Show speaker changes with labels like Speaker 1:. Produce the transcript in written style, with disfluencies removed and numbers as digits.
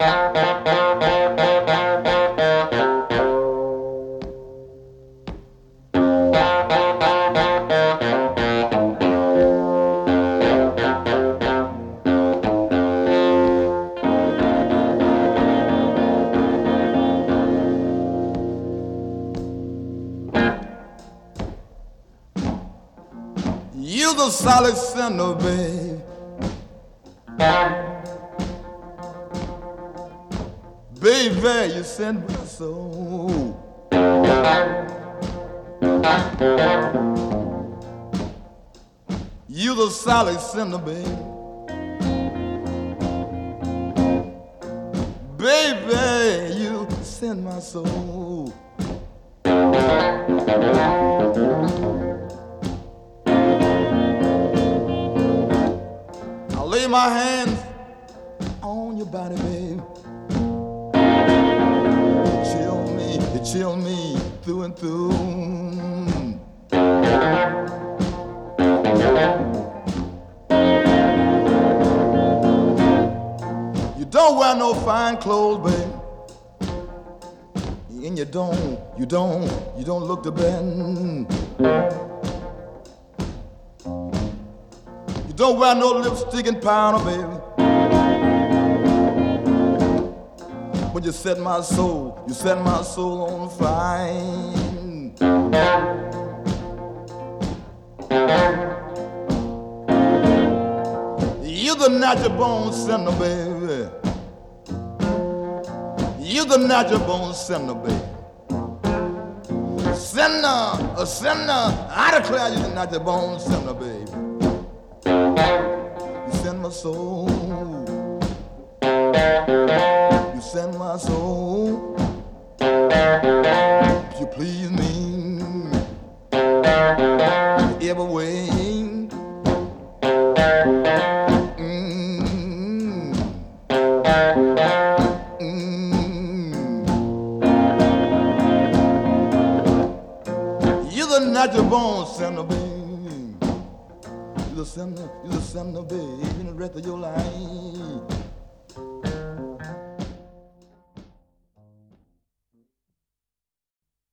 Speaker 1: You're the solid center, babe. Baby, you send my soul. You're the solid center, babe. Baby, you send my soul. I'll lay my hands on your body, babe. You chill me through and through. You don't wear no fine clothes, babe. And you don't look the bend. You don't wear no lipstick and powder, baby. But you set my soul on fire. You're the natural born sinner, baby. You're the natural born sinner, baby. A sinner, I declare you're the natural born sinner, baby. You send my soul. You send my soul. You please me every way. You're the natural born sinner, baby. You're the sinner, baby, in the rest of your life.